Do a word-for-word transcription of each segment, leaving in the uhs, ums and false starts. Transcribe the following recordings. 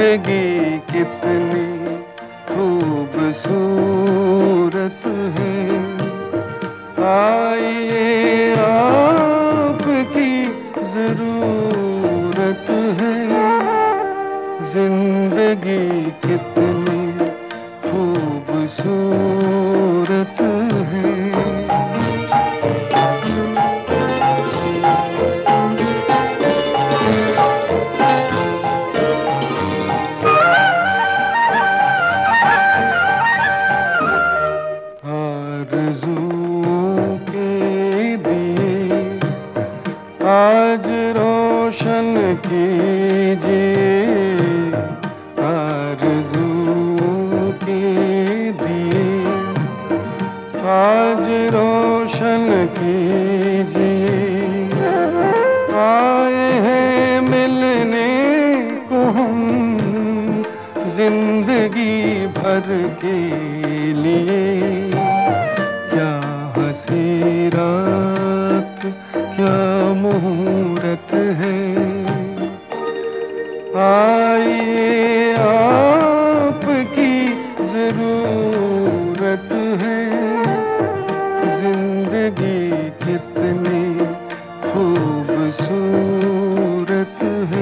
जिंदगी कितनी खूबसूरत है। आइए आपकी जरूरत है। जिंदगी कितनी खूबसूरत है। आरज़ू के दिए आज रोशन कीजिए। आरज़ू के दिए आज रोशन कीजिए। आए हैं मिलने को हम जिंदगी भर के लिए। क्या हंसी रात क्या मुहूर्त है। आइए आपकी जरूरत है। जिंदगी कितनी खूबसूरत है।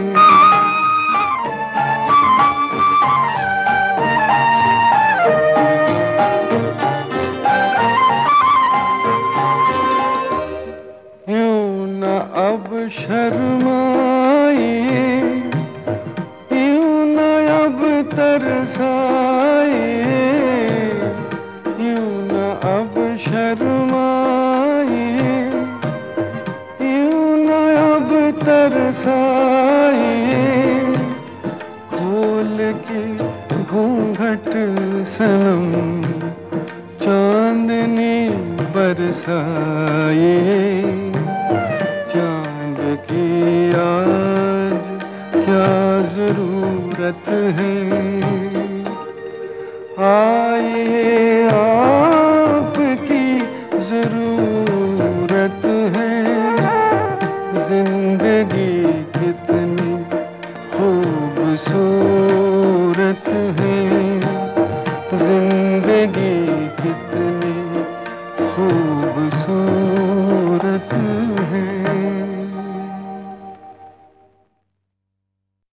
अब शर्माइए, यूं न अब तरसाइए। यूं न अब शर्माइए, यूं न अब तरसाइए। खोल के घूंघट सनम चांदनी बरसाइए। चांद की आज क्या जरूरत है। आइए आपकी जरूरत है। जिंदगी कितनी खूबसूरत